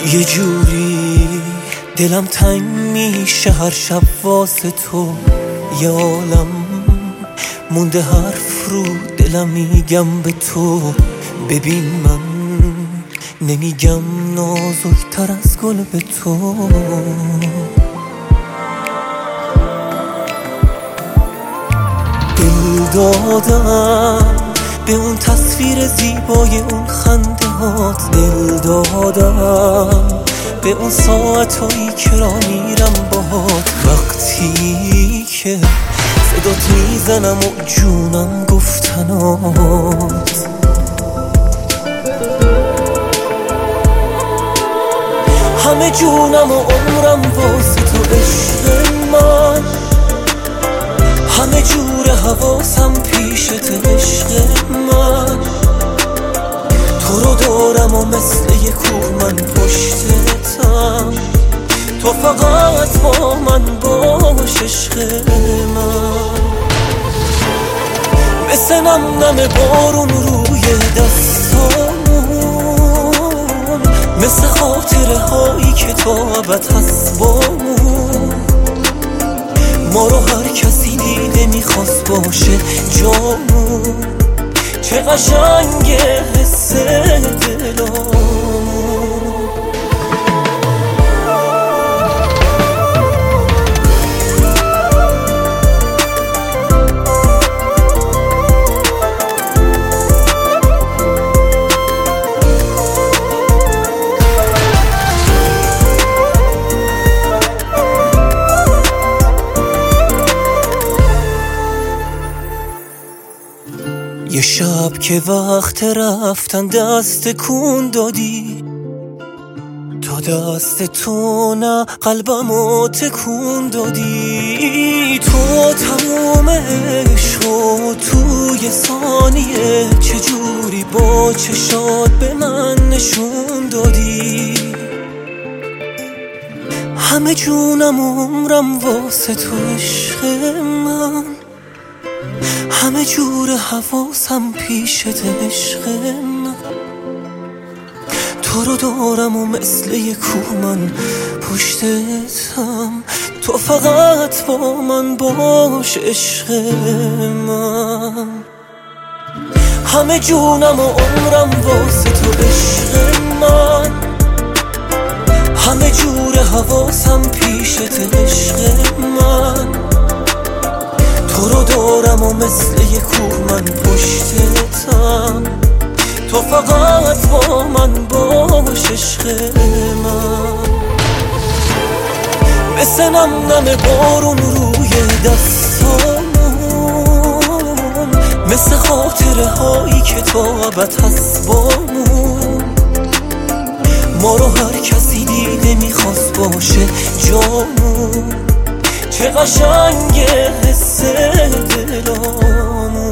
یه جوری دلم تنگ میشه هر شب واسه تو، یه عالم مونده حرف رو دلم میگم به تو. ببین من نمیگم نازک‌تر از گل به تو. دل دادم به اون تصویر زیبای اون خنده هات، دل دادم به اون ساعتایی که را میرم باهات. وقتی که صدات میزنم و جونم گفتنات، همه جونم و عمرم واسه تو عشق من، همه جور حواسم پیشت عشق من. تو رو دارم و مثل یه کوه من پشتتم، تو فقط با من باش عشق من. مثل نم بارون روی دستامون، مثل خاطره هایی که تا ابد هست بامون. ما رو هر کسی دیده میخواست باشه جامون، چه قشنگه حس دلامون. یه شب که وقت رفتن دست کون دادی، تا دست تو نه قلبمو تکون دادی. تو تموم عشقو توی ثانیه چجوری با چشات به من نشون دادی. همه جونم و عمرم واسه تو عشق من، همه جور حواسم پیشت عشق من. تو رو دارم و مثل یه کوه من پشتتم، تو فقط با من باش عشق من. همه جونم و عمرم واسه تو عشق من، همه جور حواسم پیشت عشق من. تو رو دارم و مثل یه کوه من پشتتم، تو فقط با من باش عشق من. مثل نم بارون روی دستامون، مثل خاطره هایی که تا ابد هست بامون. ما رو هر کسی دیده میخواست باشه جامون، چه قشنگه حس دلامون.